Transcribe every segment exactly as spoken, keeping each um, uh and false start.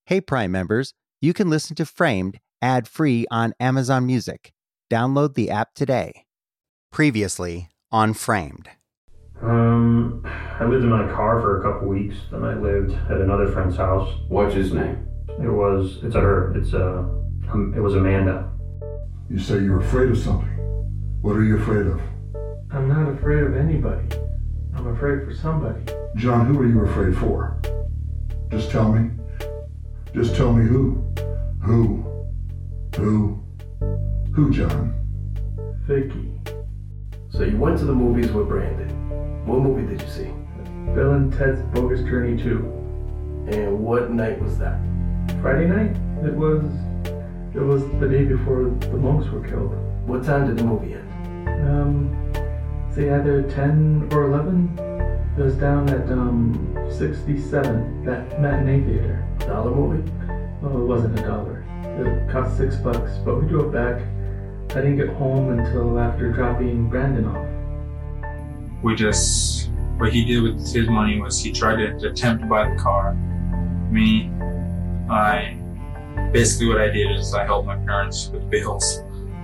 Hey Prime members, you can listen to Framed ad-free on Amazon Music. Download the app today. Previously on Framed. Um, I lived in my car for a couple weeks. Then I lived at another friend's house. What's his name? It was, it's a her. It's a, um, it was Amanda. You say you're afraid of something. What are you afraid of? I'm not afraid of anybody. I'm afraid for somebody. John, who are you afraid for? Just tell me. Just tell me who. Who? Who? Who, John? Vicky. So you went to the movies with Brandon. What movie did you see? Bill and Ted's Bogus Journey two. And what night was that? Friday night? It was... It was the day before the monks were killed. What time did the movie end? Um... Say either ten or eleven. It was down at, um... sixty-seven, that matinee theater. Dollar movie? Well, it wasn't a dollar. It cost six bucks, but we drove back. I didn't get home until after dropping Brandon off. We just, what he did with his money was he tried to attempt to buy the car. Me, I, basically what I did is I helped my parents with bills.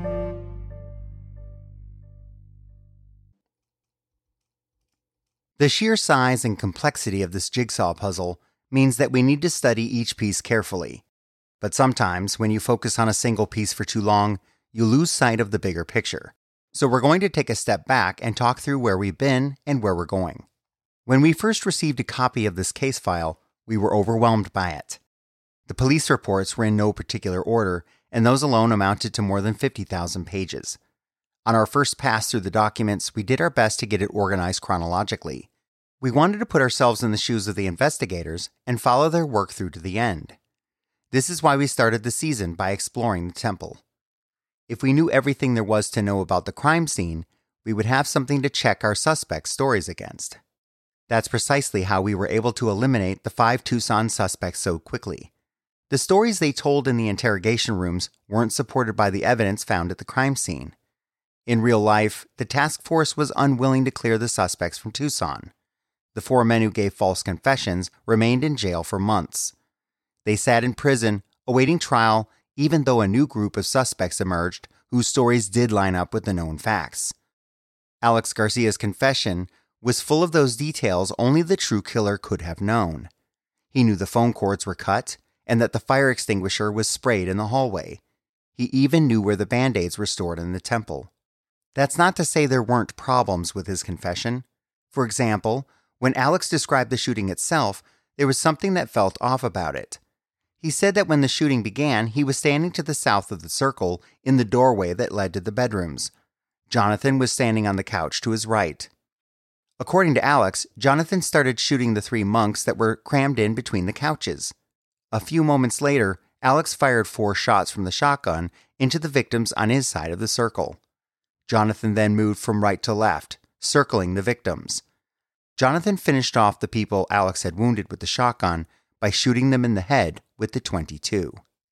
The sheer size and complexity of this jigsaw puzzle means that we need to study each piece carefully. But sometimes, when you focus on a single piece for too long, you lose sight of the bigger picture. So we're going to take a step back and talk through where we've been and where we're going. When we first received a copy of this case file, we were overwhelmed by it. The police reports were in no particular order, and those alone amounted to more than fifty thousand pages. On our first pass through the documents, we did our best to get it organized chronologically. We wanted to put ourselves in the shoes of the investigators and follow their work through to the end. This is why we started the season by exploring the temple. If we knew everything there was to know about the crime scene, we would have something to check our suspects' stories against. That's precisely how we were able to eliminate the five Tucson suspects so quickly. The stories they told in the interrogation rooms weren't supported by the evidence found at the crime scene. In real life, the task force was unwilling to clear the suspects from Tucson. The four men who gave false confessions remained in jail for months. They sat in prison, awaiting trial, even though a new group of suspects emerged whose stories did line up with the known facts. Alex Garcia's confession was full of those details only the true killer could have known. He knew the phone cords were cut and that the fire extinguisher was sprayed in the hallway. He even knew where the Band-Aids were stored in the temple. That's not to say there weren't problems with his confession. For example, when Alex described the shooting itself, there was something that felt off about it. He said that when the shooting began, he was standing to the south of the circle in the doorway that led to the bedrooms. Jonathan was standing on the couch to his right. According to Alex, Jonathan started shooting the three monks that were crammed in between the couches. A few moments later, Alex fired four shots from the shotgun into the victims on his side of the circle. Jonathan then moved from right to left, circling the victims. Jonathan finished off the people Alex had wounded with the shotgun by shooting them in the head with the twenty-two.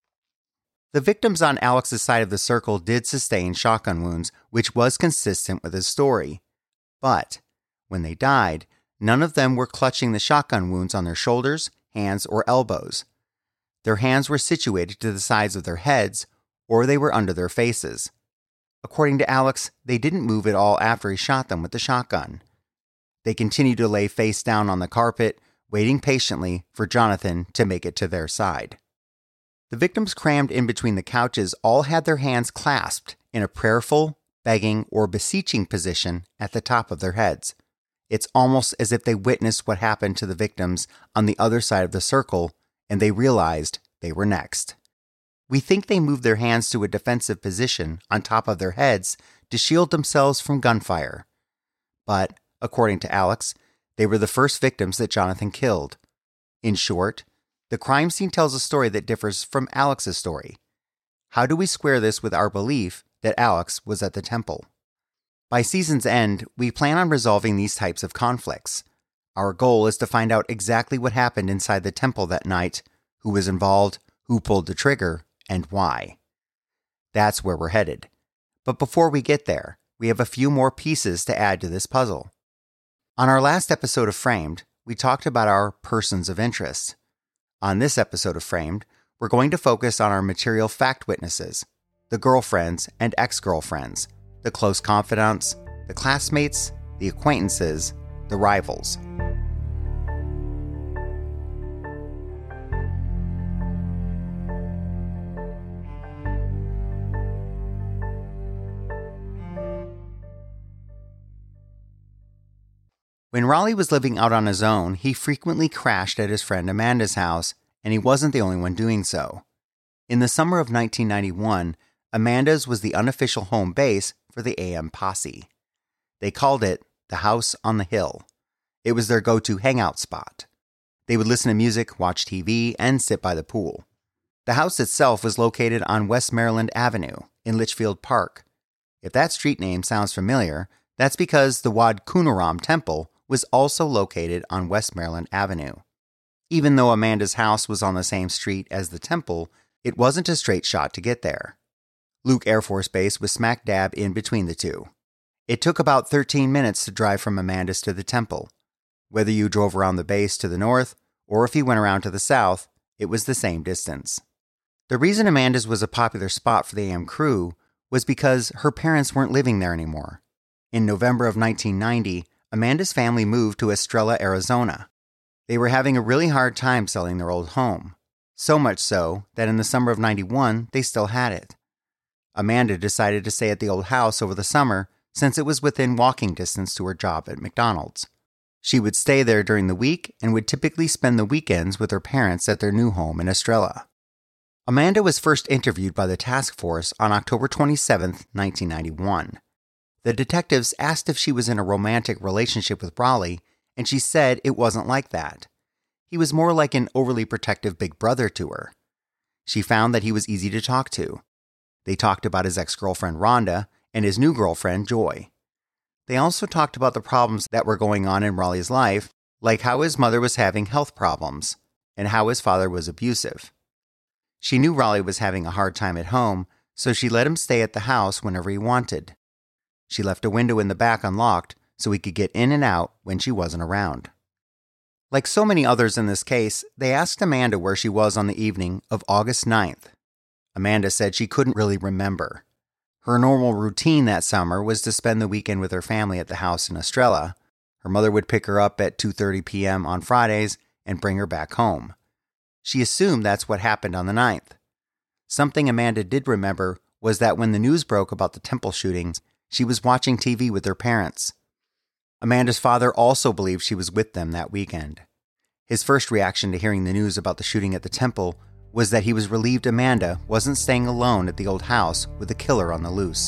The victims on Alex's side of the circle did sustain shotgun wounds, which was consistent with his story. But when they died, none of them were clutching the shotgun wounds on their shoulders, hands, or elbows. Their hands were situated to the sides of their heads, or they were under their faces. According to Alex, they didn't move at all after he shot them with the shotgun. They continued to lay face down on the carpet, waiting patiently for Jonathan to make it to their side. The victims crammed in between the couches all had their hands clasped in a prayerful, begging, or beseeching position at the top of their heads. It's almost as if they witnessed what happened to the victims on the other side of the circle, and they realized they were next. We think they moved their hands to a defensive position on top of their heads to shield themselves from gunfire. But, according to Alex, they were the first victims that Jonathan killed. In short, the crime scene tells a story that differs from Alex's story. How do we square this with our belief that Alex was at the temple? By season's end, we plan on resolving these types of conflicts. Our goal is to find out exactly what happened inside the temple that night, who was involved, who pulled the trigger, and why. That's where we're headed. But before we get there, we have a few more pieces to add to this puzzle. On our last episode of Framed, we talked about our persons of interest. On this episode of Framed, we're going to focus on our material fact witnesses, the girlfriends and ex-girlfriends, the close confidants, the classmates, the acquaintances, the rivals. When Raleigh was living out on his own, he frequently crashed at his friend Amanda's house, and he wasn't the only one doing so. In the summer of nineteen ninety-one, Amanda's was the unofficial home base for the A M Posse. They called it the House on the Hill. It was their go-to hangout spot. They would listen to music, watch T V, and sit by the pool. The house itself was located on West Maryland Avenue in Litchfield Park. If that street name sounds familiar, that's because the Wat Kunaram Temple was also located on West Maryland Avenue. Even though Amanda's house was on the same street as the temple, it wasn't a straight shot to get there. Luke Air Force Base was smack dab in between the two. It took about thirteen minutes to drive from Amanda's to the temple. Whether you drove around the base to the north, or if you went around to the south, it was the same distance. The reason Amanda's was a popular spot for the A M crew was because her parents weren't living there anymore. In November of nineteen ninety, Amanda's family moved to Estrella, Arizona. They were having a really hard time selling their old home. So much so that in the summer of ninety-one, they still had it. Amanda decided to stay at the old house over the summer since it was within walking distance to her job at McDonald's. She would stay there during the week and would typically spend the weekends with her parents at their new home in Estrella. Amanda was first interviewed by the task force on October twenty-seventh, nineteen ninety-one. The detectives asked if she was in a romantic relationship with Raleigh, and she said it wasn't like that. He was more like an overly protective big brother to her. She found that he was easy to talk to. They talked about his ex-girlfriend Rhonda and his new girlfriend Joy. They also talked about the problems that were going on in Raleigh's life, like how his mother was having health problems and how his father was abusive. She knew Raleigh was having a hard time at home, so she let him stay at the house whenever he wanted. She left a window in the back unlocked so he could get in and out when she wasn't around. Like so many others in this case, they asked Amanda where she was on the evening of August ninth. Amanda said she couldn't really remember. Her normal routine that summer was to spend the weekend with her family at the house in Estrella. Her mother would pick her up at two thirty p.m. on Fridays and bring her back home. She assumed that's what happened on the ninth. Something Amanda did remember was that when the news broke about the temple shootings, she was watching T V with her parents. Amanda's father also believed she was with them that weekend. His first reaction to hearing the news about the shooting at the temple was that he was relieved Amanda wasn't staying alone at the old house with a killer on the loose.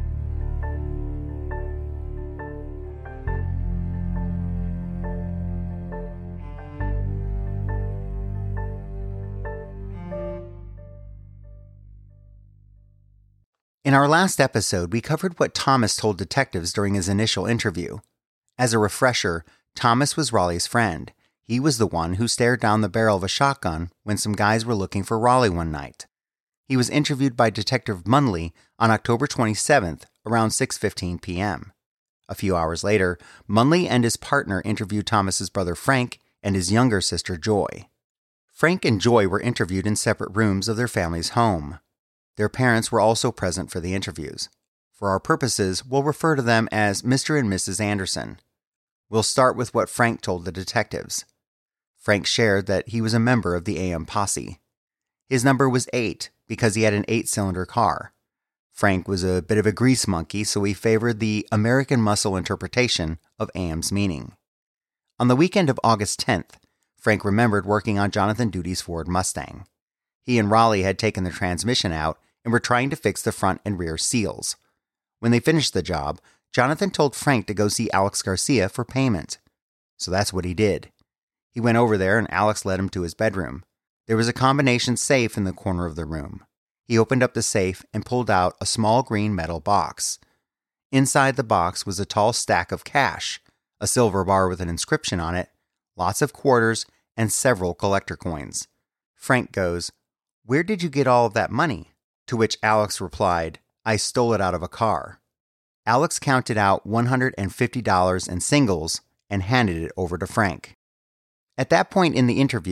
In our last episode, we covered what Thomas told detectives during his initial interview. As a refresher, Thomas was Raleigh's friend. He was the one who stared down the barrel of a shotgun when some guys were looking for Raleigh one night. He was interviewed by Detective Munley on October twenty-seventh, around six fifteen p.m. A few hours later, Munley and his partner interviewed Thomas's brother Frank and his younger sister Joy. Frank and Joy were interviewed in separate rooms of their family's home. Their parents were also present for the interviews. For our purposes, we'll refer to them as Mister and Missus Anderson. We'll start with what Frank told the detectives. Frank shared that he was a member of the A M Posse. His number was eight because he had an eight-cylinder car. Frank was a bit of a grease monkey, so he favored the American muscle interpretation of A M's meaning. On the weekend of August tenth, Frank remembered working on Jonathan Duty's Ford Mustang. He and Raleigh had taken the transmission out and were trying to fix the front and rear seals. When they finished the job, Jonathan told Frank to go see Alex Garcia for payment. So that's what he did. He went over there and Alex led him to his bedroom. There was a combination safe in the corner of the room. He opened up the safe and pulled out a small green metal box. Inside the box was a tall stack of cash, a silver bar with an inscription on it, lots of quarters, and several collector coins. Frank goes, "Where did you get all of that money?" To which Alex replied, "I stole it out of a car." Alex counted out one hundred fifty dollars in singles and handed it over to Frank. At that point in the interview,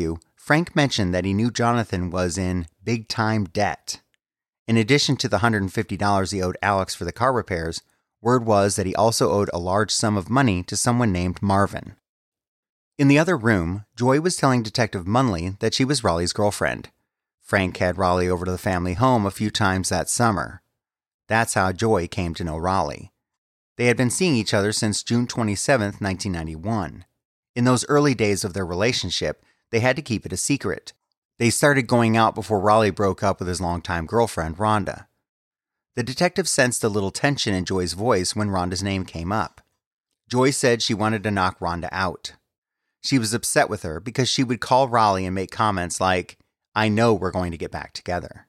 Frank mentioned that he knew Jonathan was in big-time debt. In addition to the one hundred fifty dollars he owed Alex for the car repairs, word was that he also owed a large sum of money to someone named Marvin. In the other room, Joy was telling Detective Munley that she was Raleigh's girlfriend. Frank had Raleigh over to the family home a few times that summer. That's how Joy came to know Raleigh. They had been seeing each other since June twenty-seventh, nineteen ninety-one. In those early days of their relationship, they had to keep it a secret. They started going out before Raleigh broke up with his longtime girlfriend, Rhonda. The detective sensed a little tension in Joy's voice when Rhonda's name came up. Joy said she wanted to knock Rhonda out. She was upset with her because she would call Raleigh and make comments like, "I know we're going to get back together."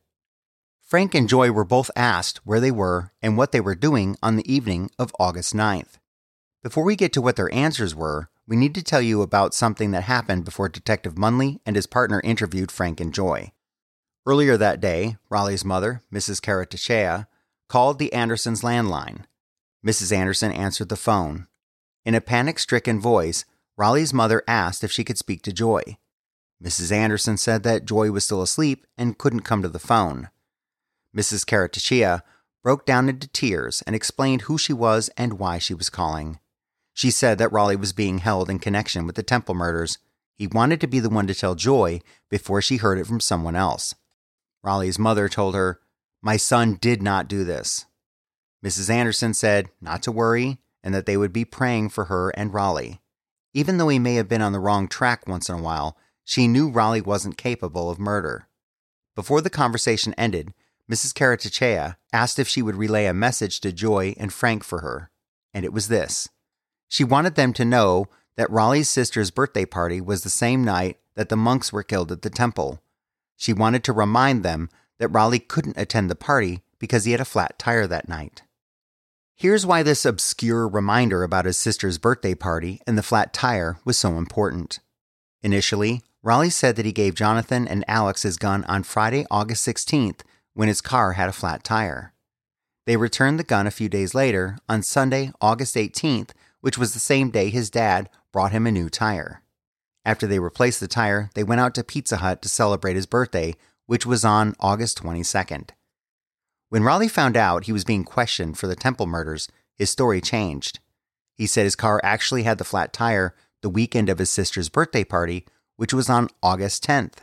Frank and Joy were both asked where they were and what they were doing on the evening of August ninth. Before we get to what their answers were, we need to tell you about something that happened before Detective Munley and his partner interviewed Frank and Joy. Earlier that day, Raleigh's mother, Missus Karatashea, called the Andersons' landline. Missus Anderson answered the phone. In a panic-stricken voice, Raleigh's mother asked if she could speak to Joy. Missus Anderson said that Joy was still asleep and couldn't come to the phone. Missus Karatashea broke down into tears and explained who she was and why she was calling. She said that Raleigh was being held in connection with the Temple murders. He wanted to be the one to tell Joy before she heard it from someone else. Raleigh's mother told her, "My son did not do this." Missus Anderson said not to worry and that they would be praying for her and Raleigh. Even though he may have been on the wrong track once in a while, she knew Raleigh wasn't capable of murder. Before the conversation ended, Missus Karatashea asked if she would relay a message to Joy and Frank for her, and it was this. She wanted them to know that Raleigh's sister's birthday party was the same night that the monks were killed at the temple. She wanted to remind them that Raleigh couldn't attend the party because he had a flat tire that night. Here's why this obscure reminder about his sister's birthday party and the flat tire was so important. Initially, Raleigh said that he gave Jonathan and Alex his gun on Friday, August sixteenth, when his car had a flat tire. They returned the gun a few days later, on Sunday, August eighteenth, which was the same day his dad brought him a new tire. After they replaced the tire, they went out to Pizza Hut to celebrate his birthday, which was on August twenty-second. When Raleigh found out he was being questioned for the Temple murders, his story changed. He said his car actually had the flat tire the weekend of his sister's birthday party, which was on August tenth.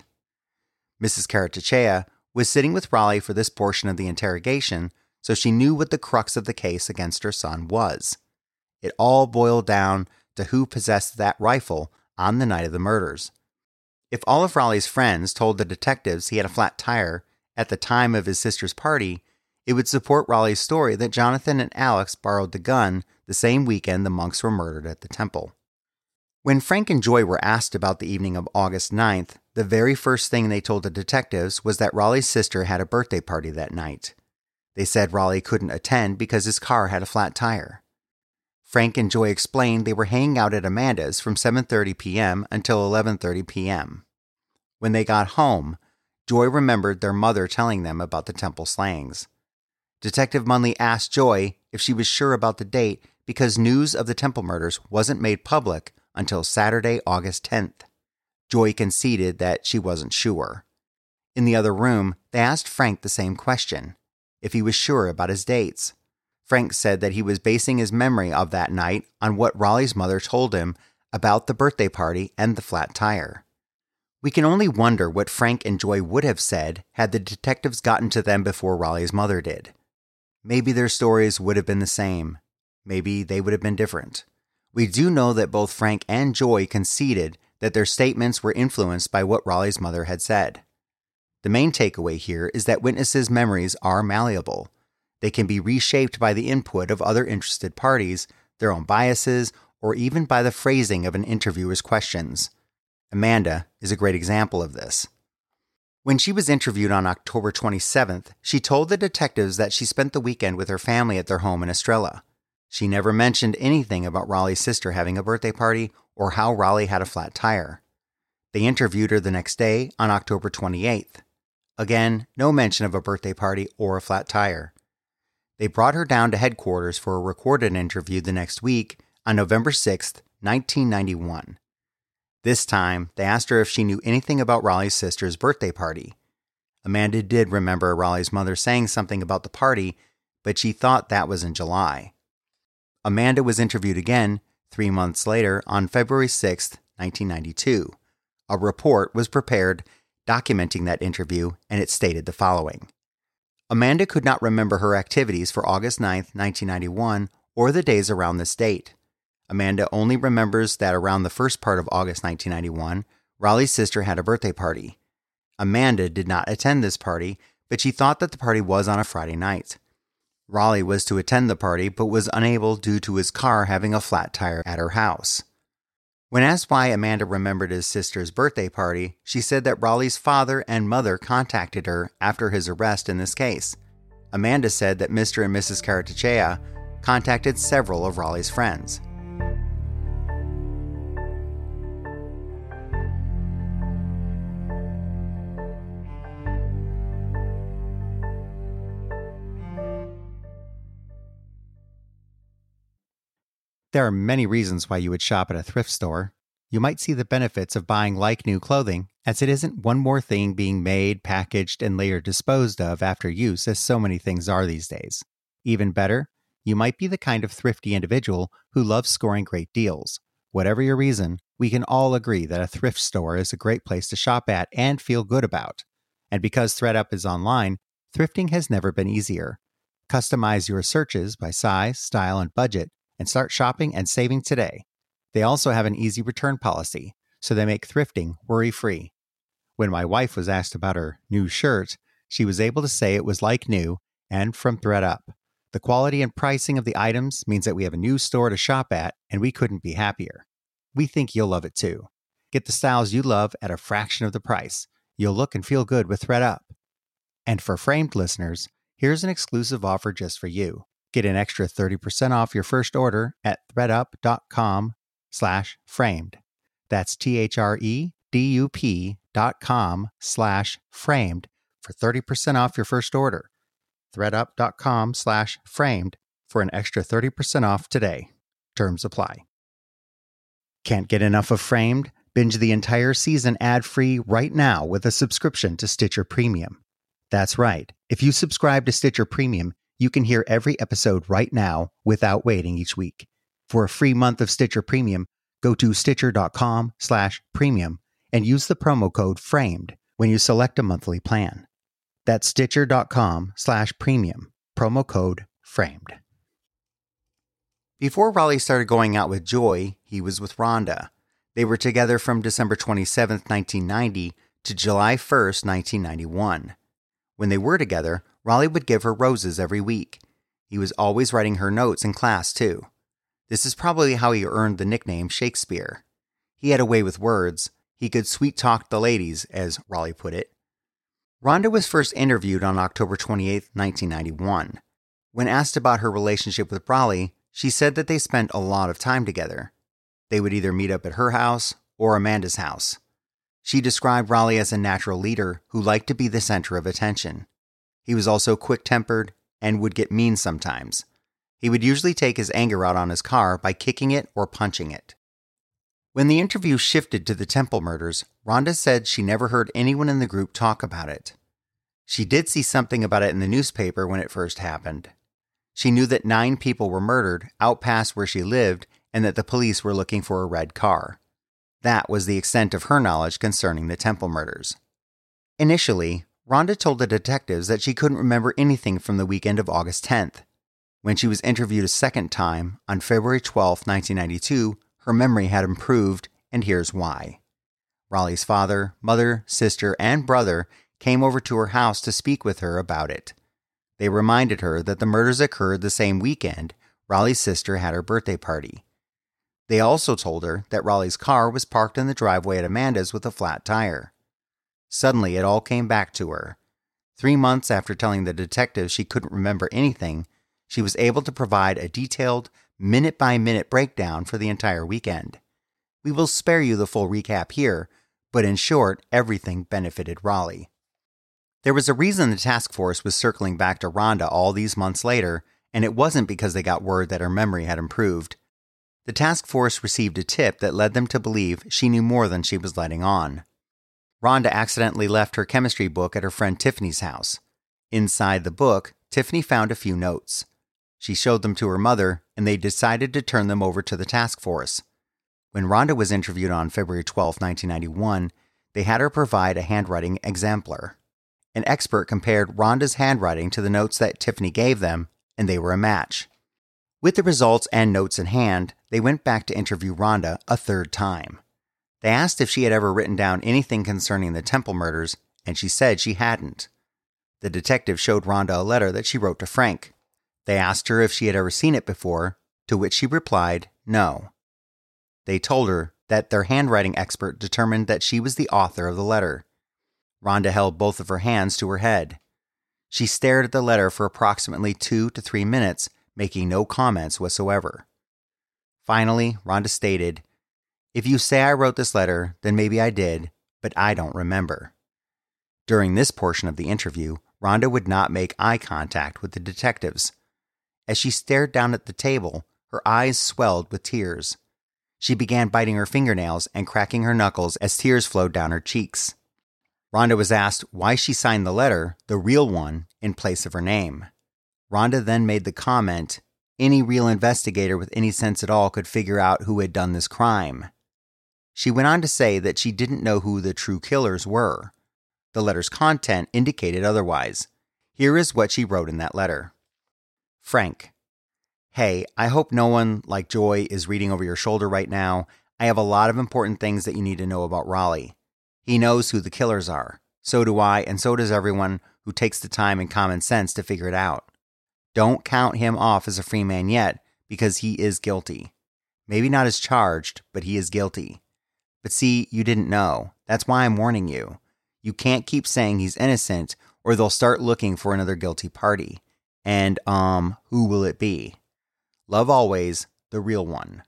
Missus Karatashea was sitting with Raleigh for this portion of the interrogation, so she knew what the crux of the case against her son was. It all boiled down to who possessed that rifle on the night of the murders. If all of Raleigh's friends told the detectives he had a flat tire at the time of his sister's party, it would support Raleigh's story that Jonathan and Alex borrowed the gun the same weekend the monks were murdered at the temple. When Frank and Joy were asked about the evening of August ninth, the very first thing they told the detectives was that Raleigh's sister had a birthday party that night. They said Raleigh couldn't attend because his car had a flat tire. Frank and Joy explained they were hanging out at Amanda's from seven thirty p.m. until eleven thirty p.m. When they got home, Joy remembered their mother telling them about the temple slayings. Detective Munley asked Joy if she was sure about the date because news of the temple murders wasn't made public until Saturday, August tenth. Joy conceded that she wasn't sure. In the other room, they asked Frank the same question, if he was sure about his dates. Frank said that he was basing his memory of that night on what Raleigh's mother told him about the birthday party and the flat tire. We can only wonder what Frank and Joy would have said had the detectives gotten to them before Raleigh's mother did. Maybe their stories would have been the same. Maybe they would have been different. We do know that both Frank and Joy conceded that their statements were influenced by what Raleigh's mother had said. The main takeaway here is that witnesses' memories are malleable. They can be reshaped by the input of other interested parties, their own biases, or even by the phrasing of an interviewer's questions. Amanda is a great example of this. When she was interviewed on October twenty-seventh, she told the detectives that she spent the weekend with her family at their home in Estrella. She never mentioned anything about Raleigh's sister having a birthday party or how Raleigh had a flat tire. They interviewed her the next day on October twenty-eighth. Again, no mention of a birthday party or a flat tire. They brought her down to headquarters for a recorded interview the next week on November sixth, nineteen ninety-one. This time, they asked her if she knew anything about Raleigh's sister's birthday party. Amanda did remember Raleigh's mother saying something about the party, but she thought that was in July. Amanda was interviewed again three months later on February sixth, nineteen ninety-two. A report was prepared documenting that interview, and it stated the following. Amanda could not remember her activities for August ninth, nineteen ninety-one, or the days around this date. Amanda only remembers that around the first part of August nineteen ninety-one, Raleigh's sister had a birthday party. Amanda did not attend this party, but she thought that the party was on a Friday night. Raleigh was to attend the party, but was unable due to his car having a flat tire at her house. When asked why Amanda remembered his sister's birthday party, she said that Raleigh's father and mother contacted her after his arrest in this case. Amanda said that Mister and Missus Karatechea contacted several of Raleigh's friends. There are many reasons why you would shop at a thrift store. You might see the benefits of buying like-new clothing, as it isn't one more thing being made, packaged, and later disposed of after use as so many things are these days. Even better, you might be the kind of thrifty individual who loves scoring great deals. Whatever your reason, we can all agree that a thrift store is a great place to shop at and feel good about. And because ThredUp is online, thrifting has never been easier. Customize your searches by size, style, and budget, and start shopping and saving today. They also have an easy return policy, so they make thrifting worry-free. When my wife was asked about her new shirt, she was able to say it was like new and from ThredUp. The quality and pricing of the items means that we have a new store to shop at, and we couldn't be happier. We think you'll love it too. Get the styles you love at a fraction of the price. You'll look and feel good with ThredUp. And for Framed listeners, here's an exclusive offer just for you. Get an extra thirty percent off your first order at thredup.com slash framed. That's T-H-R-E-D-U-P dot com slash framed for thirty percent off your first order. thredup.com slash framed for an extra thirty percent off today. Terms apply. Can't get enough of Framed? Binge the entire season ad-free right now with a subscription to Stitcher Premium. That's right. If you subscribe to Stitcher Premium, you can hear every episode right now without waiting each week. For a free month of Stitcher Premium, go to stitcher.com slash premium and use the promo code FRAMED when you select a monthly plan. That's stitcher.com slash premium, promo code FRAMED. Before Raleigh started going out with Joy, he was with Rhonda. They were together from December twenty-seventh, nineteen ninety to July first, nineteen ninety-one. When they were together, Raleigh would give her roses every week. He was always writing her notes in class, too. This is probably how he earned the nickname Shakespeare. He had a way with words. He could sweet-talk the ladies, as Raleigh put it. Rhonda was first interviewed on October twenty-eighth, nineteen ninety-one. When asked about her relationship with Raleigh, she said that they spent a lot of time together. They would either meet up at her house or Amanda's house. She described Raleigh as a natural leader who liked to be the center of attention. He was also quick-tempered and would get mean sometimes. He would usually take his anger out on his car by kicking it or punching it. When the interview shifted to the Temple murders, Rhonda said she never heard anyone in the group talk about it. She did see something about it in the newspaper when it first happened. She knew that nine people were murdered out past where she lived and that the police were looking for a red car. That was the extent of her knowledge concerning the Temple murders. Initially, Rhonda told the detectives that she couldn't remember anything from the weekend of August tenth. When she was interviewed a second time, on February twelfth, nineteen ninety-two, her memory had improved, and here's why. Raleigh's father, mother, sister, and brother came over to her house to speak with her about it. They reminded her that the murders occurred the same weekend Raleigh's sister had her birthday party. They also told her that Raleigh's car was parked in the driveway at Amanda's with a flat tire. Suddenly, it all came back to her. Three months after telling the detectives she couldn't remember anything, she was able to provide a detailed, minute-by-minute breakdown for the entire weekend. We will spare you the full recap here, but in short, everything benefited Raleigh. There was a reason the task force was circling back to Rhonda all these months later, and it wasn't because they got word that her memory had improved. The task force received a tip that led them to believe she knew more than she was letting on. Rhonda accidentally left her chemistry book at her friend Tiffany's house. Inside the book, Tiffany found a few notes. She showed them to her mother, and they decided to turn them over to the task force. When Rhonda was interviewed on February twelfth, nineteen ninety-one, they had her provide a handwriting exemplar. An expert compared Rhonda's handwriting to the notes that Tiffany gave them, and they were a match. With the results and notes in hand, they went back to interview Rhonda a third time. They asked if she had ever written down anything concerning the Temple murders, and she said she hadn't. The detective showed Rhonda a letter that she wrote to Frank. They asked her if she had ever seen it before, to which she replied, no. They told her that their handwriting expert determined that she was the author of the letter. Rhonda held both of her hands to her head. She stared at the letter for approximately two to three minutes, making no comments whatsoever. Finally, Rhonda stated, "If you say I wrote this letter, then maybe I did, but I don't remember." During this portion of the interview, Rhonda would not make eye contact with the detectives. As she stared down at the table, her eyes swelled with tears. She began biting her fingernails and cracking her knuckles as tears flowed down her cheeks. Rhonda was asked why she signed the letter, the real one, in place of her name. Rhonda then made the comment, any real investigator with any sense at all could figure out who had done this crime. She went on to say that she didn't know who the true killers were. The letter's content indicated otherwise. Here is what she wrote in that letter. Frank, hey, I hope no one like Joy is reading over your shoulder right now. I have a lot of important things that you need to know about Raleigh. He knows who the killers are. So do I, and so does everyone who takes the time and common sense to figure it out. Don't count him off as a free man yet, because he is guilty. Maybe not as charged, but he is guilty. But see, you didn't know. That's why I'm warning you. You can't keep saying he's innocent, or they'll start looking for another guilty party. And, um, who will it be? Love always, the real one.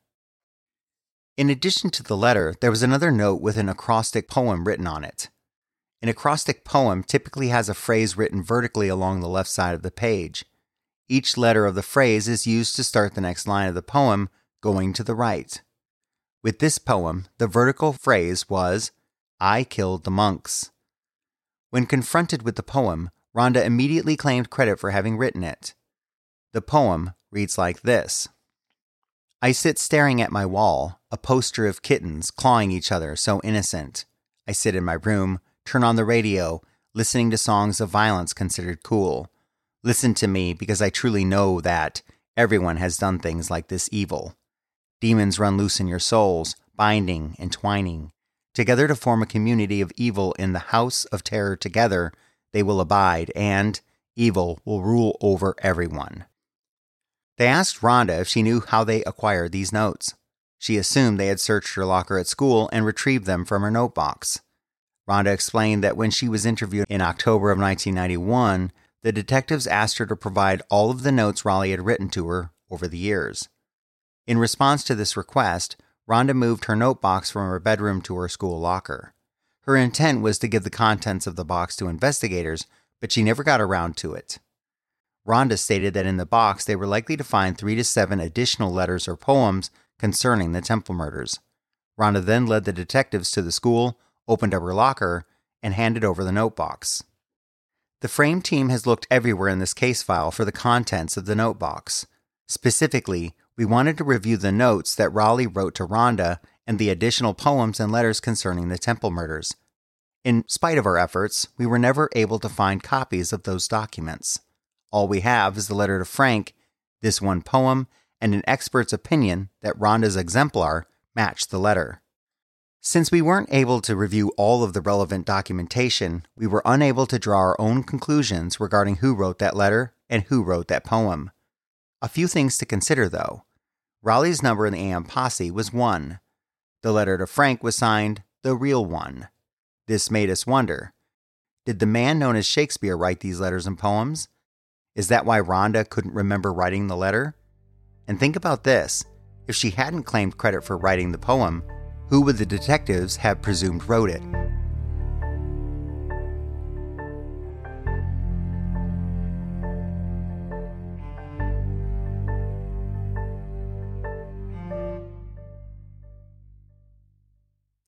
In addition to the letter, there was another note with an acrostic poem written on it. An acrostic poem typically has a phrase written vertically along the left side of the page. Each letter of the phrase is used to start the next line of the poem, going to the right. With this poem, the vertical phrase was, I killed the monks. When confronted with the poem, Rhonda immediately claimed credit for having written it. The poem reads like this. I sit staring at my wall, a poster of kittens clawing each other, so innocent. I sit in my room, turn on the radio, listening to songs of violence considered cool. Listen to me because I truly know that everyone has done things like this evil. Demons run loose in your souls, binding and twining. Together to form a community of evil in the house of terror together, they will abide, and evil will rule over everyone. They asked Rhonda if she knew how they acquired these notes. She assumed they had searched her locker at school and retrieved them from her notebox. Rhonda explained that when she was interviewed in October of nineteen ninety-one, the detectives asked her to provide all of the notes Raleigh had written to her over the years. In response to this request, Rhonda moved her notebox from her bedroom to her school locker. Her intent was to give the contents of the box to investigators, but she never got around to it. Rhonda stated that in the box they were likely to find three to seven additional letters or poems concerning the Temple murders. Rhonda then led the detectives to the school, opened up her locker, and handed over the notebox. The Frame team has looked everywhere in this case file for the contents of the notebox. Specifically, we wanted to review the notes that Raleigh wrote to Rhonda and the additional poems and letters concerning the Temple murders. In spite of our efforts, we were never able to find copies of those documents. All we have is the letter to Frank, this one poem, and an expert's opinion that Rhonda's exemplar matched the letter. Since we weren't able to review all of the relevant documentation, we were unable to draw our own conclusions regarding who wrote that letter and who wrote that poem. A few things to consider, though. Raleigh's number in the A M posse was one. The letter to Frank was signed, the real one. This made us wonder, did the man known as Shakespeare write these letters and poems? Is that why Rhonda couldn't remember writing the letter? And think about this, if she hadn't claimed credit for writing the poem, who would the detectives have presumed wrote it?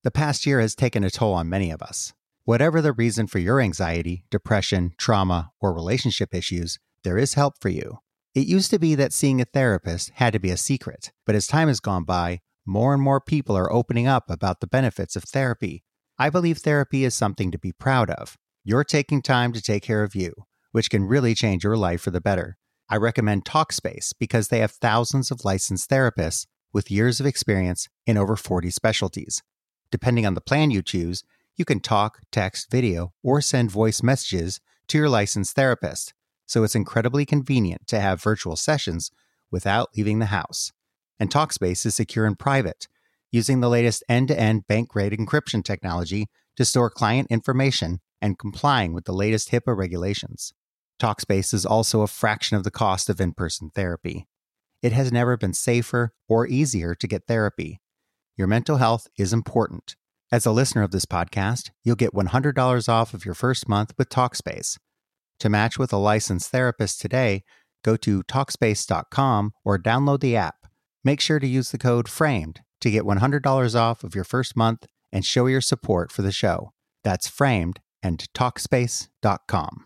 The past year has taken a toll on many of us. Whatever the reason for your anxiety, depression, trauma, or relationship issues, there is help for you. It used to be that seeing a therapist had to be a secret, but as time has gone by, more and more people are opening up about the benefits of therapy. I believe therapy is something to be proud of. You're taking time to take care of you, which can really change your life for the better. I recommend Talkspace because they have thousands of licensed therapists with years of experience in over forty specialties. Depending on the plan you choose, you can talk, text, video, or send voice messages to your licensed therapist, so it's incredibly convenient to have virtual sessions without leaving the house. And Talkspace is secure and private, using the latest end-to-end bank-grade encryption technology to store client information and complying with the latest HIPAA regulations. Talkspace is also a fraction of the cost of in-person therapy. It has never been safer or easier to get therapy. Your mental health is important. As a listener of this podcast, you'll get one hundred dollars off of your first month with Talkspace. To match with a licensed therapist today, go to Talkspace dot com or download the app. Make sure to use the code FRAMED to get one hundred dollars off of your first month and show your support for the show. That's FRAMED and Talkspace dot com.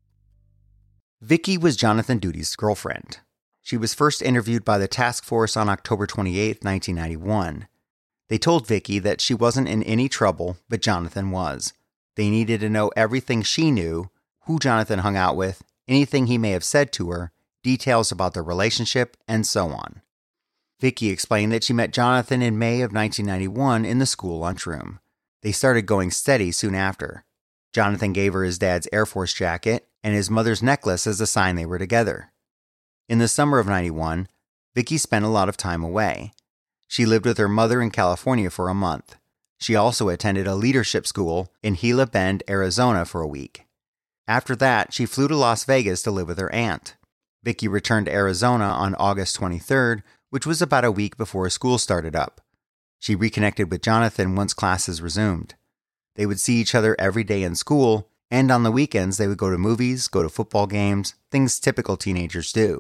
Vicky was Jonathan Duty's girlfriend. She was first interviewed by the task force on October twenty-eighth, nineteen ninety-one. They told Vicky that she wasn't in any trouble, but Jonathan was. They needed to know everything she knew, who Jonathan hung out with, anything he may have said to her, details about their relationship, and so on. Vicky explained that she met Jonathan in May of nineteen ninety-one in the school lunchroom. They started going steady soon after. Jonathan gave her his dad's Air Force jacket and his mother's necklace as a sign they were together. In the summer of ninety-one, Vicky spent a lot of time away. She lived with her mother in California for a month. She also attended a leadership school in Gila Bend, Arizona for a week. After that, she flew to Las Vegas to live with her aunt. Vicky returned to Arizona on August twenty-third, which was about a week before school started up. She reconnected with Jonathan once classes resumed. They would see each other every day in school, and on the weekends they would go to movies, go to football games, things typical teenagers do.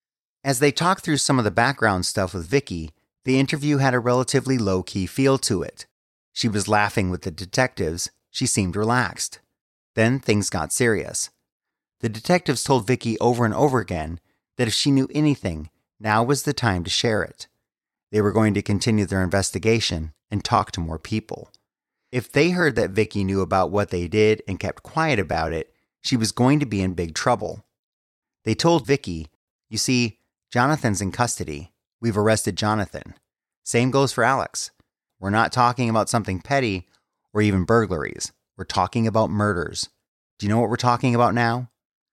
As they talked through some of the background stuff with Vicky, the interview had a relatively low-key feel to it. She was laughing with the detectives. She seemed relaxed. Then things got serious. The detectives told Vicky over and over again that if she knew anything, now was the time to share it. They were going to continue their investigation and talk to more people. If they heard that Vicky knew about what they did and kept quiet about it, she was going to be in big trouble. They told Vicky, "You see, Jonathan's in custody. We've arrested Jonathan. Same goes for Alex. We're not talking about something petty or even burglaries. We're talking about murders. Do you know what we're talking about now?"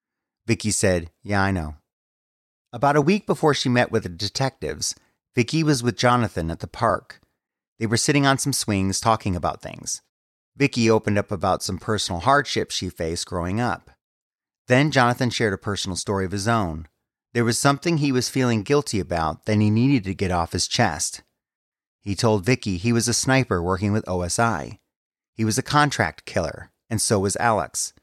Vicky said, "Yeah, I know." About a week before she met with the detectives, Vicky was with Jonathan at the park. They were sitting on some swings talking about things. Vicky opened up about some personal hardships she faced growing up. Then Jonathan shared a personal story of his own. There was something he was feeling guilty about that he needed to get off his chest. He told Vicky he was a sniper working with O S I. He was a contract killer, and so was Alex.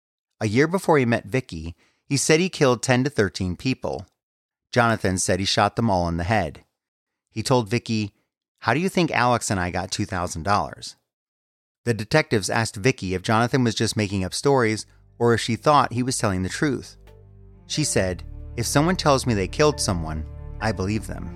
A year before he met Vicky, he said he killed ten to thirteen people. Jonathan said he shot them all in the head. He told Vicky, "How do you think Alex and I got two thousand dollars? The detectives asked Vicky if Jonathan was just making up stories or if she thought he was telling the truth. She said, "If someone tells me they killed someone, I believe them."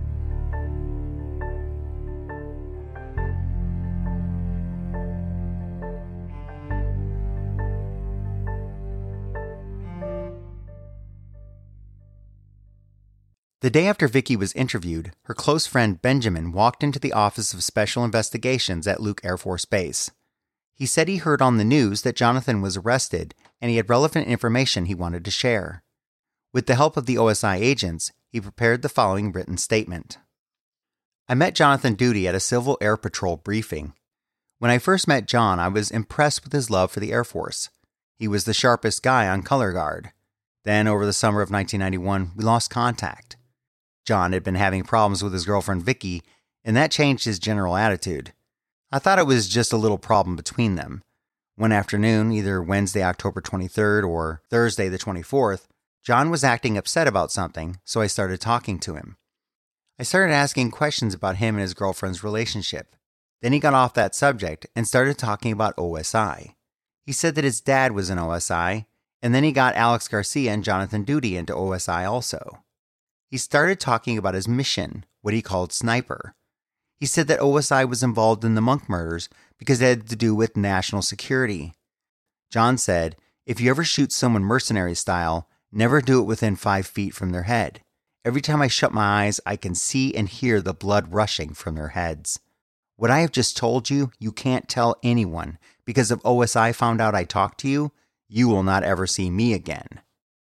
The day after Vicky was interviewed, her close friend Benjamin walked into the Office of Special Investigations at Luke Air Force Base. He said he heard on the news that Jonathan was arrested and he had relevant information he wanted to share. With the help of the O S I agents, he prepared the following written statement. I met Jonathan Duty at a Civil Air Patrol briefing. When I first met John, I was impressed with his love for the Air Force. He was the sharpest guy on color guard. Then, over the summer of nineteen ninety-one, we lost contact. John had been having problems with his girlfriend Vicky, and that changed his general attitude. I thought it was just a little problem between them. One afternoon, either Wednesday, October twenty-third or Thursday, the twenty-fourth, John was acting upset about something, so I started talking to him. I started asking questions about him and his girlfriend's relationship. Then he got off that subject and started talking about O S I. He said that his dad was in O S I, and then he got Alex Garcia and Jonathan Duty into O S I also. He started talking about his mission, what he called Sniper. He said that O S I was involved in the Monk murders because it had to do with national security. John said, if you ever shoot someone mercenary style, never do it within five feet from their head. Every time I shut my eyes, I can see and hear the blood rushing from their heads. What I have just told you, you can't tell anyone, because if O S I found out I talked to you, you will not ever see me again.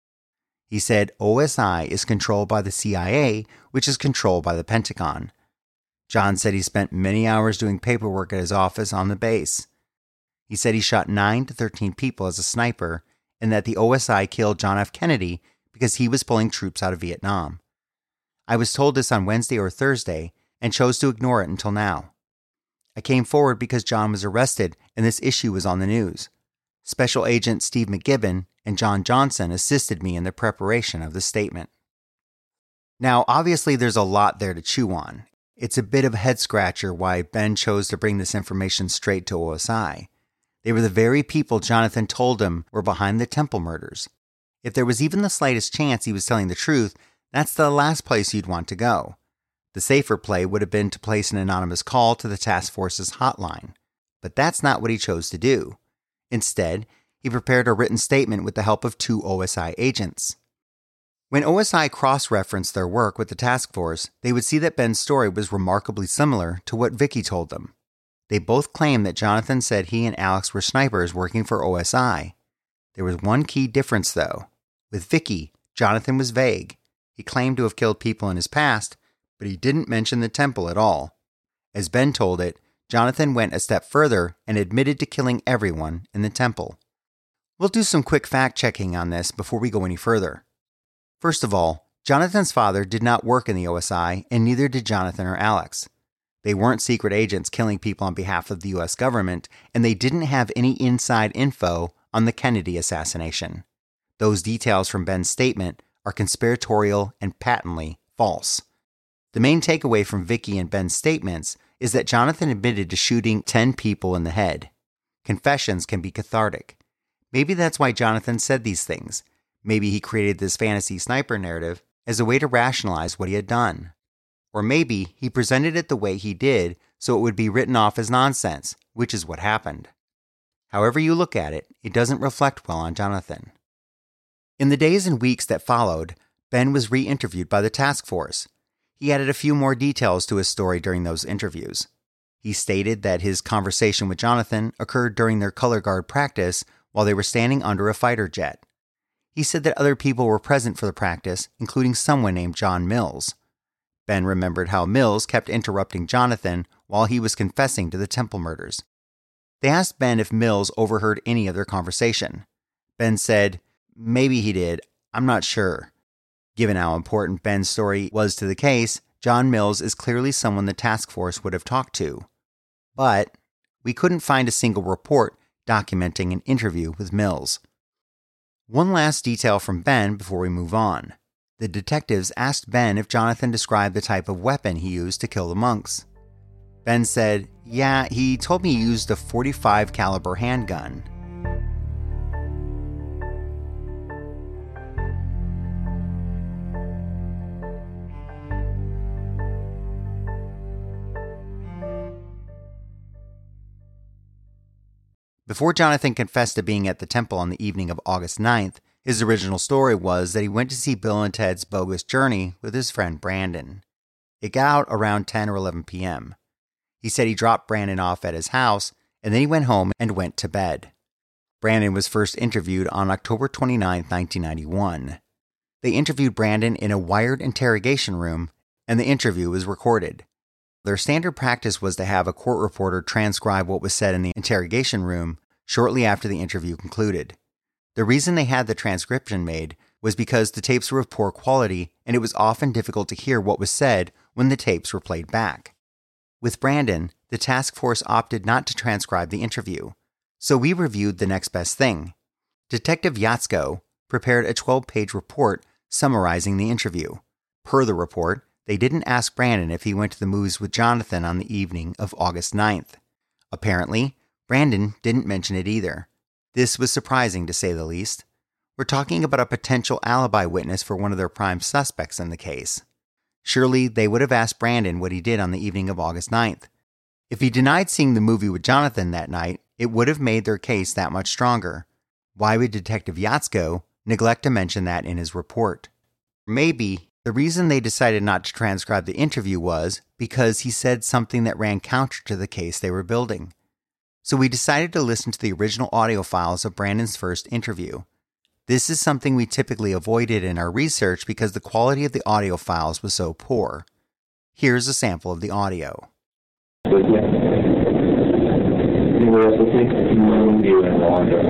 He said O S I is controlled by the C I A, which is controlled by the Pentagon. John said he spent many hours doing paperwork at his office on the base. He said he shot nine to thirteen people as a sniper, and that the O S I killed John F. Kennedy because he was pulling troops out of Vietnam. I was told this on Wednesday or Thursday and chose to ignore it until now. I came forward because John was arrested and this issue was on the news. Special Agent Steve McGibbon and John Johnson assisted me in the preparation of the statement. Now, obviously there's a lot there to chew on. It's a bit of a head-scratcher why Ben chose to bring this information straight to O S I. They were the very people Jonathan told him were behind the Temple murders. If there was even the slightest chance he was telling the truth, that's the last place you'd want to go. The safer play would have been to place an anonymous call to the task force's hotline. But that's not what he chose to do. Instead, he prepared a written statement with the help of two O S I agents. When O S I cross-referenced their work with the task force, they would see that Ben's story was remarkably similar to what Vicky told them. They both claimed that Jonathan said he and Alex were snipers working for O S I. There was one key difference, though. With Vicky, Jonathan was vague. He claimed to have killed people in his past, but he didn't mention the temple at all. As Ben told it, Jonathan went a step further and admitted to killing everyone in the temple. We'll do some quick fact-checking on this before we go any further. First of all, Jonathan's father did not work in the O S I, and neither did Jonathan or Alex. They weren't secret agents killing people on behalf of the U S government, and they didn't have any inside info on the Kennedy assassination. Those details from Ben's statement are conspiratorial and patently false. The main takeaway from Vicky and Ben's statements is that Jonathan admitted to shooting ten people in the head. Confessions can be cathartic. Maybe that's why Jonathan said these things. Maybe he created this fantasy sniper narrative as a way to rationalize what he had done. Or maybe he presented it the way he did so it would be written off as nonsense, which is what happened. However you look at it, it doesn't reflect well on Jonathan. In the days and weeks that followed, Ben was re-interviewed by the task force. He added a few more details to his story during those interviews. He stated that his conversation with Jonathan occurred during their color guard practice while they were standing under a fighter jet. He said that other people were present for the practice, including someone named John Mills. Ben remembered how Mills kept interrupting Jonathan while he was confessing to the Temple murders. They asked Ben if Mills overheard any of their conversation. Ben said, "Maybe he did. I'm not sure." Given how important Ben's story was to the case, John Mills is clearly someone the task force would have talked to. But we couldn't find a single report documenting an interview with Mills. One last detail from Ben before we move on. The detectives asked Ben if Jonathan described the type of weapon he used to kill the monks. Ben said, "Yeah, he told me he used a forty-five caliber handgun." Before Jonathan confessed to being at the temple on the evening of August ninth, his original story was that he went to see Bill and Ted's Bogus Journey with his friend Brandon. It got out around ten or eleven p.m. He said he dropped Brandon off at his house, and then he went home and went to bed. Brandon was first interviewed on October twenty-ninth, nineteen ninety-one. They interviewed Brandon in a wired interrogation room, and the interview was recorded. Their standard practice was to have a court reporter transcribe what was said in the interrogation room shortly after the interview concluded. The reason they had the transcription made was because the tapes were of poor quality and it was often difficult to hear what was said when the tapes were played back. With Brandon, the task force opted not to transcribe the interview, so we reviewed the next best thing. Detective Yatsko prepared a twelve-page report summarizing the interview. Per the report, they didn't ask Brandon if he went to the movies with Jonathan on the evening of August ninth. Apparently, Brandon didn't mention it either. This was surprising, to say the least. We're talking about a potential alibi witness for one of their prime suspects in the case. Surely they would have asked Brandon what he did on the evening of August ninth. If he denied seeing the movie with Jonathan that night, it would have made their case that much stronger. Why would Detective Yatsko neglect to mention that in his report? Maybe the reason they decided not to transcribe the interview was because he said something that ran counter to the case they were building. So we decided to listen to the original audio files of Brandon's first interview. This is something we typically avoided in our research because the quality of the audio files was so poor. Here's a sample of the audio. With me? Anywhere else with me? No, you in Rwanda.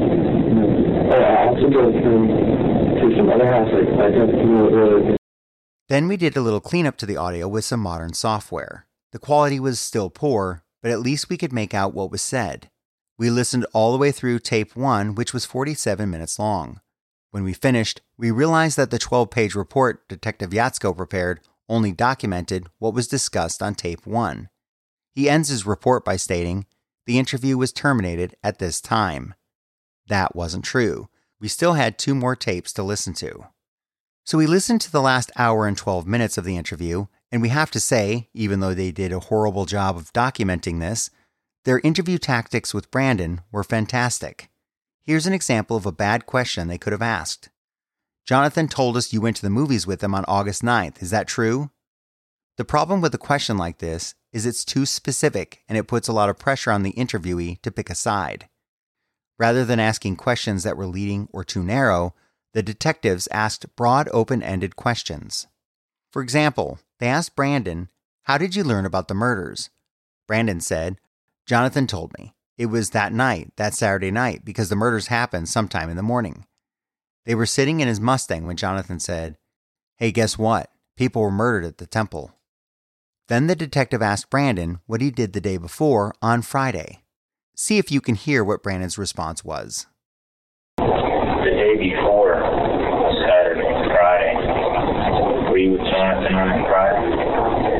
No. Oh, I also go to, to some other house. I, I don't know. Then we did a little cleanup to the audio with some modern software. The quality was still poor, but at least we could make out what was said. We listened all the way through tape one, which was forty-seven minutes long. When we finished, we realized that the twelve-page report Detective Yatsko prepared only documented what was discussed on tape one. He ends his report by stating, the interview was terminated at this time. That wasn't true. We still had two more tapes to listen to. So we listened to the last hour and twelve minutes of the interview, and we have to say, even though they did a horrible job of documenting this, their interview tactics with Brandon were fantastic. Here's an example of a bad question they could have asked. Jonathan told us you went to the movies with him on August ninth. Is that true? The problem with a question like this is it's too specific and it puts a lot of pressure on the interviewee to pick a side. Rather than asking questions that were leading or too narrow, the detectives asked broad, open-ended questions. For example, they asked Brandon, how did you learn about the murders? Brandon said, Jonathan told me. It was that night, that Saturday night, because the murders happened sometime in the morning. They were sitting in his Mustang when Jonathan said, hey, guess what? People were murdered at the temple. Then the detective asked Brandon what he did the day before on Friday. See if you can hear what Brandon's response was. The day before, Saturday, Friday. Were you with Jonathan on Friday?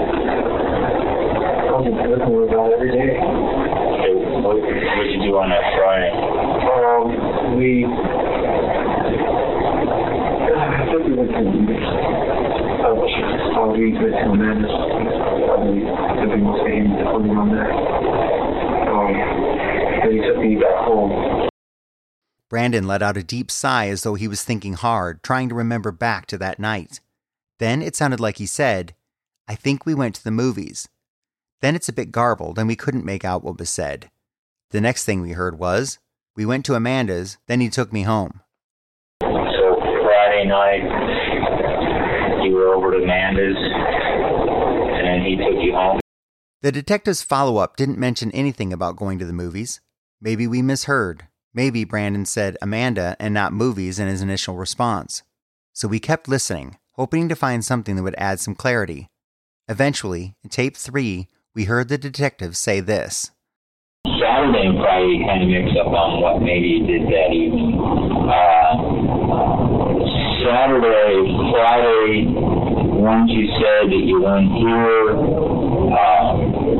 I was looking with about every day. Okay, what did you do on that Friday? Um, we... I think we went to... Oh, oh, we went to Amanda's. Probably the most game to put on there. Um, and he took me back home. Brandon let out a deep sigh as though he was thinking hard, trying to remember back to that night. Then it sounded like he said, I think we went to the movies. Then it's a bit garbled and we couldn't make out what was said. The next thing we heard was, we went to Amanda's, then he took me home. So Friday night, you were over to Amanda's, and then he took you home? The detective's follow-up didn't mention anything about going to the movies. Maybe we misheard. Maybe Brandon said Amanda and not movies in his initial response. So we kept listening, hoping to find something that would add some clarity. Eventually, in tape three, we heard the detective say this. Saturday and Friday kind of mixed up on what maybe you did that evening. Uh, Saturday, Friday, once you said that you went here, uh,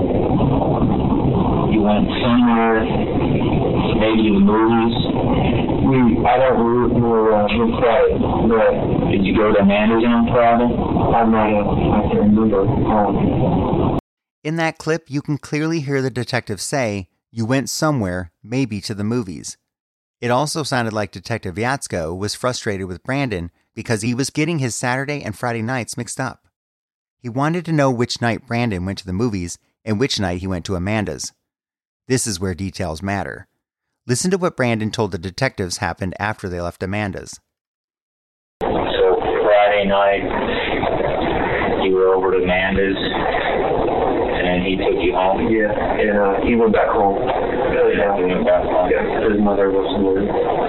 you went somewhere, maybe to the movies. We, I don't remember uh, on Friday, but did you go to Amanda's on Friday? I'm not, I can't remember. Um, In that clip, you can clearly hear the detective say, you went somewhere, maybe to the movies. It also sounded like Detective Yatsko was frustrated with Brandon because he was getting his Saturday and Friday nights mixed up. He wanted to know which night Brandon went to the movies and which night he went to Amanda's. This is where details matter. Listen to what Brandon told the detectives happened after they left Amanda's. So Friday night, you were over to Amanda's, and then he took you home? Yeah, and uh, he went back home. Really yeah, he went back home. Yeah, his mother was worried.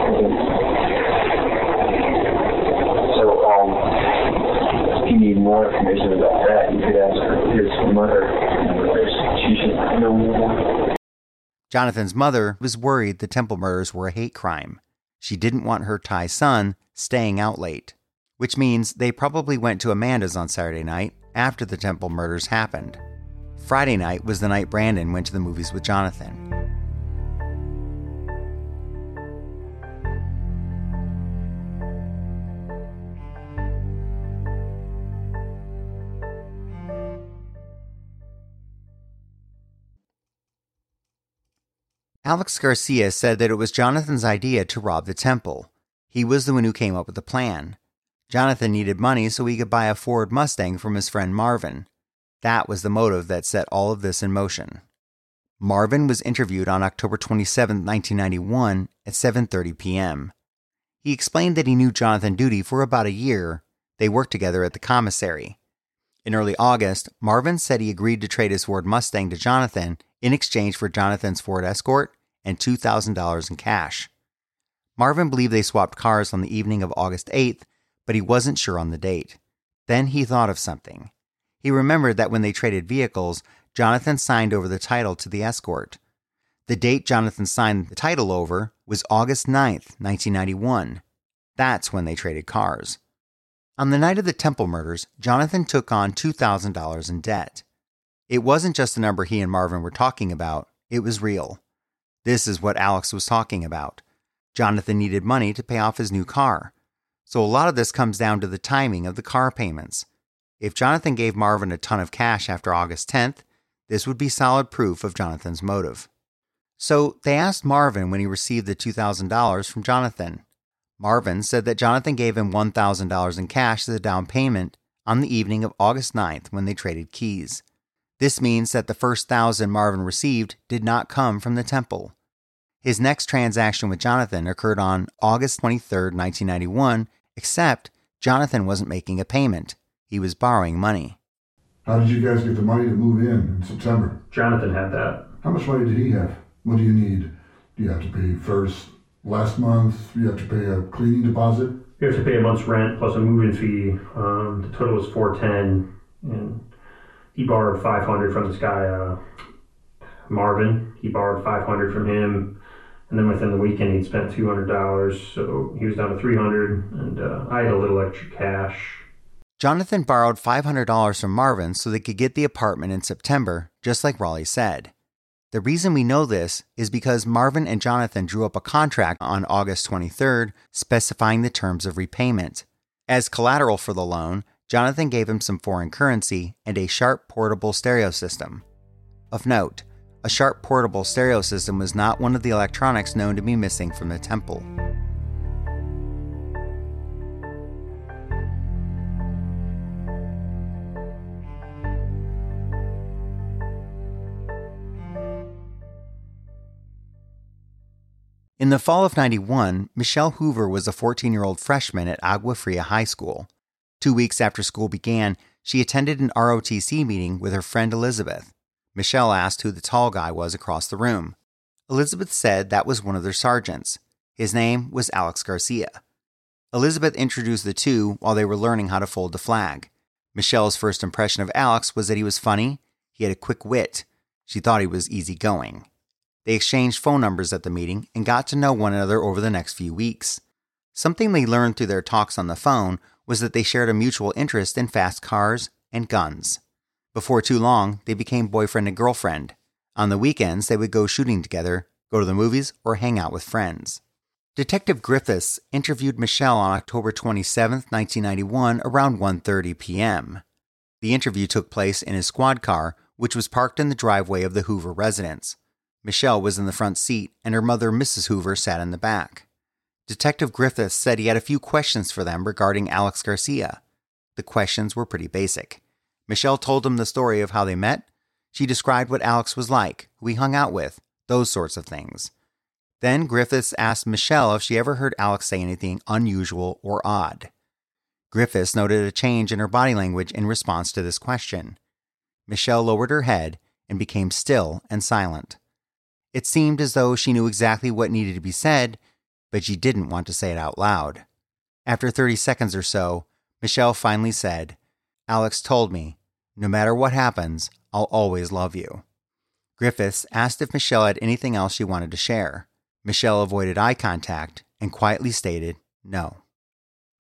So, um, if you need more information about that, you could ask his mother. She should know more. Jonathan's mother was worried the Temple murders were a hate crime. She didn't want her Thai son staying out late, which means they probably went to Amanda's on Saturday night, after the Temple murders happened. Friday night was the night Brandon went to the movies with Jonathan. Alex Garcia said that it was Jonathan's idea to rob the Temple. He was the one who came up with the plan. Jonathan needed money so he could buy a Ford Mustang from his friend Marvin. That was the motive that set all of this in motion. Marvin was interviewed on October twenty-seventh, nineteen ninety-one at seven thirty p.m. He explained that he knew Jonathan Duty for about a year. They worked together at the commissary. In early August, Marvin said he agreed to trade his Ford Mustang to Jonathan in exchange for Jonathan's Ford Escort and two thousand dollars in cash. Marvin believed they swapped cars on the evening of August eighth, but he wasn't sure on the date. Then he thought of something. He remembered that when they traded vehicles, Jonathan signed over the title to the Escort. The date Jonathan signed the title over was August ninth, nineteen ninety-one. That's when they traded cars. On the night of the Temple murders, Jonathan took on two thousand dollars in debt. It wasn't just the number he and Marvin were talking about, it was real. This is what Alex was talking about. Jonathan needed money to pay off his new car. So a lot of this comes down to the timing of the car payments. If Jonathan gave Marvin a ton of cash after August tenth, this would be solid proof of Jonathan's motive. So they asked Marvin when he received the two thousand dollars from Jonathan. Marvin said that Jonathan gave him one thousand dollars in cash as a down payment on the evening of August ninth when they traded keys. This means that the first thousand Marvin received did not come from the Temple. His next transaction with Jonathan occurred on August twenty-third, nineteen ninety-one, except Jonathan wasn't making a payment. He was borrowing money. How did you guys get the money to move in in September? Jonathan had that. How much money did he have? What do you need? Do you have to pay first, last month? Do you have to pay a cleaning deposit? You have to pay a month's rent plus a move-in fee. Um, the total was four ten, and he borrowed five hundred from this guy, uh, Marvin. He borrowed five hundred from him, and then within the weekend he'd spent two hundred dollars, so he was down to three hundred, and uh, I had a little extra cash. Jonathan borrowed five hundred dollars from Marvin so they could get the apartment in September, just like Raleigh said. The reason we know this is because Marvin and Jonathan drew up a contract on August twenty-third specifying the terms of repayment. As collateral for the loan, Jonathan gave him some foreign currency and a Sharp portable stereo system. Of note, a Sharp portable stereo system was not one of the electronics known to be missing from the Temple. In the fall of ninety-one, Michelle Hoover was a fourteen-year-old freshman at Agua Fria High School. Two weeks after school began, she attended an R O T C meeting with her friend Elizabeth. Michelle asked who the tall guy was across the room. Elizabeth said that was one of their sergeants. His name was Alex Garcia. Elizabeth introduced the two while they were learning how to fold the flag. Michelle's first impression of Alex was that he was funny, he had a quick wit. She thought he was easygoing. They exchanged phone numbers at the meeting and got to know one another over the next few weeks. Something they learned through their talks on the phone was that they shared a mutual interest in fast cars and guns. Before too long, they became boyfriend and girlfriend. On the weekends, they would go shooting together, go to the movies, or hang out with friends. Detective Griffiths interviewed Michelle on October twenty-seventh, nineteen ninety-one, around one thirty p.m. The interview took place in his squad car, which was parked in the driveway of the Hoover residence. Michelle was in the front seat, and her mother, Missus Hoover, sat in the back. Detective Griffiths said he had a few questions for them regarding Alex Garcia. The questions were pretty basic. Michelle told him the story of how they met. She described what Alex was like, who he hung out with, those sorts of things. Then Griffiths asked Michelle if she ever heard Alex say anything unusual or odd. Griffiths noted a change in her body language in response to this question. Michelle lowered her head and became still and silent. It seemed as though she knew exactly what needed to be said, but she didn't want to say it out loud. After thirty seconds or so, Michelle finally said, "Alex told me, no matter what happens, I'll always love you." Griffiths asked if Michelle had anything else she wanted to share. Michelle avoided eye contact and quietly stated no.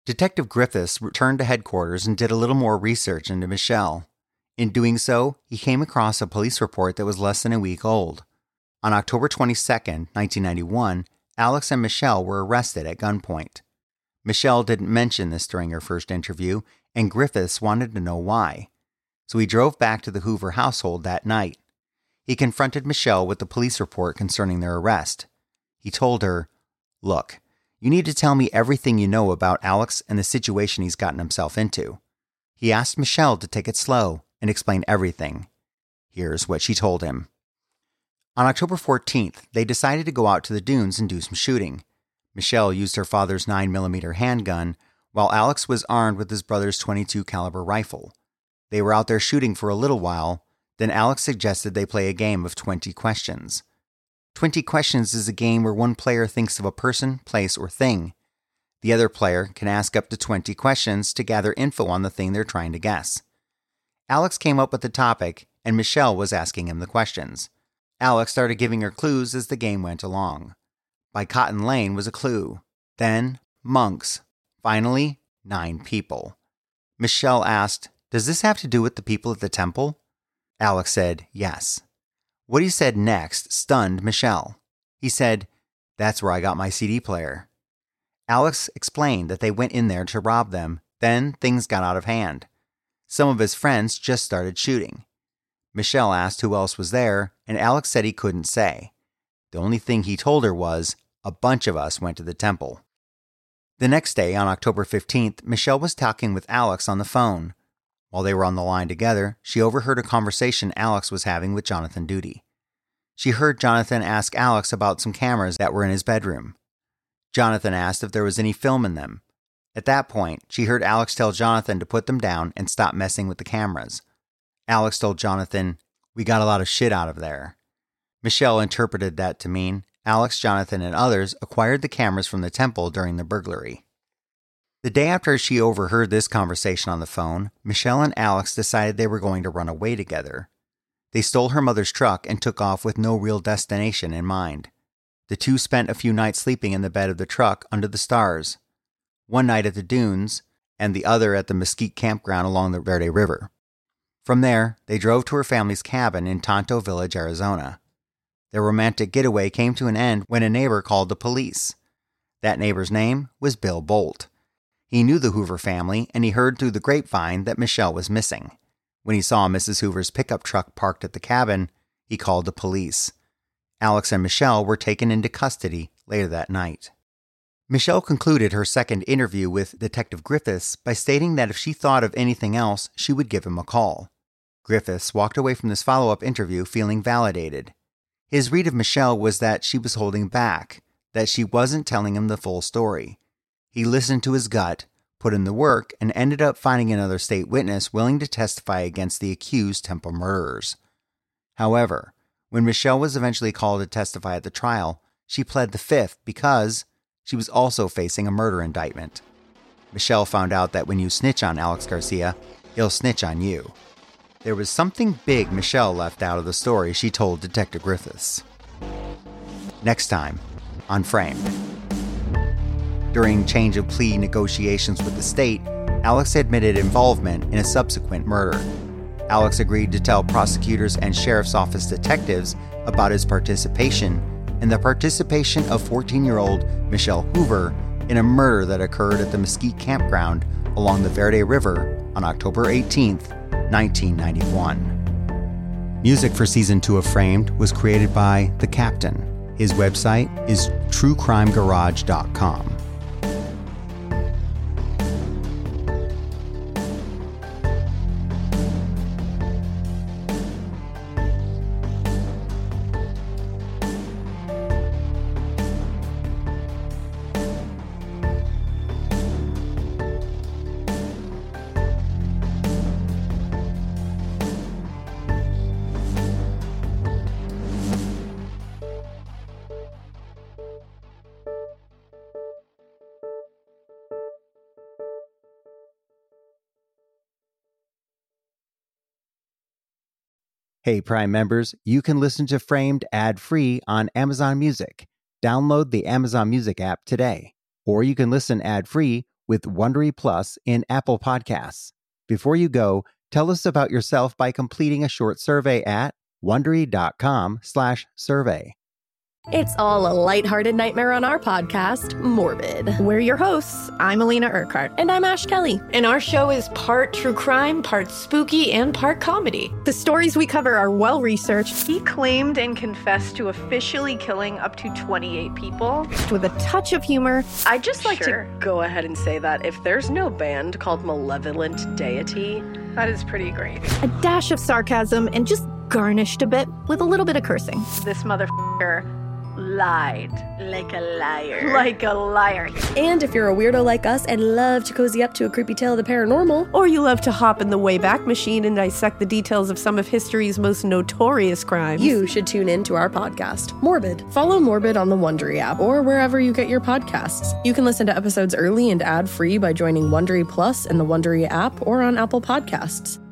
Detective Griffiths returned to headquarters and did a little more research into Michelle. In doing so, he came across a police report that was less than a week old. On October twenty-second, nineteen ninety-one, Alex and Michelle were arrested at gunpoint. Michelle didn't mention this during her first interview, and Griffiths wanted to know why. So he drove back to the Hoover household that night. He confronted Michelle with the police report concerning their arrest. He told her, "Look, you need to tell me everything you know about Alex and the situation he's gotten himself into." He asked Michelle to take it slow and explain everything. Here's what she told him. On October fourteenth, they decided to go out to the dunes and do some shooting. Michelle used her father's nine millimeter handgun, while Alex was armed with his brother's twenty-two caliber rifle. They were out there shooting for a little while, then Alex suggested they play a game of twenty questions. twenty questions is a game where one player thinks of a person, place, or thing. The other player can ask up to twenty questions to gather info on the thing they're trying to guess. Alex came up with the topic, and Michelle was asking him the questions. Alex started giving her clues as the game went along. By Cotton Lane was a clue. Then, monks. Finally, nine people. Michelle asked, "Does this have to do with the people at the temple?" Alex said, "Yes." What he said next stunned Michelle. He said, "That's where I got my C D player." Alex explained that they went in there to rob them, then things got out of hand. Some of his friends just started shooting. Michelle asked who else was there, and Alex said he couldn't say. The only thing he told her was, "A bunch of us went to the temple." The next day, on October fifteenth, Michelle was talking with Alex on the phone. While they were on the line together, she overheard a conversation Alex was having with Jonathan Duty. She heard Jonathan ask Alex about some cameras that were in his bedroom. Jonathan asked if there was any film in them. At that point, she heard Alex tell Jonathan to put them down and stop messing with the cameras. Alex told Jonathan, "We got a lot of shit out of there." Michelle interpreted that to mean Alex, Jonathan, and others acquired the cameras from the temple during the burglary. The day after she overheard this conversation on the phone, Michelle and Alex decided they were going to run away together. They stole her mother's truck and took off with no real destination in mind. The two spent a few nights sleeping in the bed of the truck under the stars. One night at the dunes, and the other at the Mesquite campground along the Verde River. From there, they drove to her family's cabin in Tonto Village, Arizona. Their romantic getaway came to an end when a neighbor called the police. That neighbor's name was Bill Bolt. He knew the Hoover family, and he heard through the grapevine that Michelle was missing. When he saw Missus Hoover's pickup truck parked at the cabin, he called the police. Alex and Michelle were taken into custody later that night. Michelle concluded her second interview with Detective Griffiths by stating that if she thought of anything else, she would give him a call. Griffiths walked away from this follow-up interview feeling validated. His read of Michelle was that she was holding back, that she wasn't telling him the full story. He listened to his gut, put in the work, and ended up finding another state witness willing to testify against the accused Temple murderers. However, when Michelle was eventually called to testify at the trial, she pled the fifth because she was also facing a murder indictment. Michelle found out that when you snitch on Alex Garcia, he'll snitch on you. There was something big Michelle left out of the story she told Detective Griffiths. Next time on Framed. During change of plea negotiations with the state, Alex admitted involvement in a subsequent murder. Alex agreed to tell prosecutors and sheriff's office detectives about his participation and the participation of fourteen-year-old Michelle Hoover in a murder that occurred at the Mesquite campground along the Verde River on October eighteenth, nineteen ninety-one. Music for Season two of Framed was created by The Captain. His website is true crime garage dot com. Hey, Prime members, you can listen to Framed ad-free on Amazon Music. Download the Amazon Music app today. Or you can listen ad-free with Wondery Plus in Apple Podcasts. Before you go, tell us about yourself by completing a short survey at Wondery.com slash survey. It's all a lighthearted nightmare on our podcast, Morbid. We're your hosts. I'm Alina Urquhart. And I'm Ash Kelly. And our show is part true crime, part spooky, and part comedy. The stories we cover are well-researched. He claimed and confessed to officially killing up to twenty-eight people. With a touch of humor. I'd just like Sure. to go ahead and say that if there's no band called Malevolent Deity, That is pretty great. A dash of sarcasm and just garnished a bit with a little bit of cursing. This motherfucker lied. like a liar. Like a liar. And if you're a weirdo like us and love to cozy up to a creepy tale of the paranormal, or you love to hop in the Wayback Machine and dissect the details of some of history's most notorious crimes, you should tune in to our podcast, Morbid. Follow Morbid on the Wondery app or wherever you get your podcasts. You can listen to episodes early and ad-free by joining Wondery Plus in the Wondery app or on Apple Podcasts.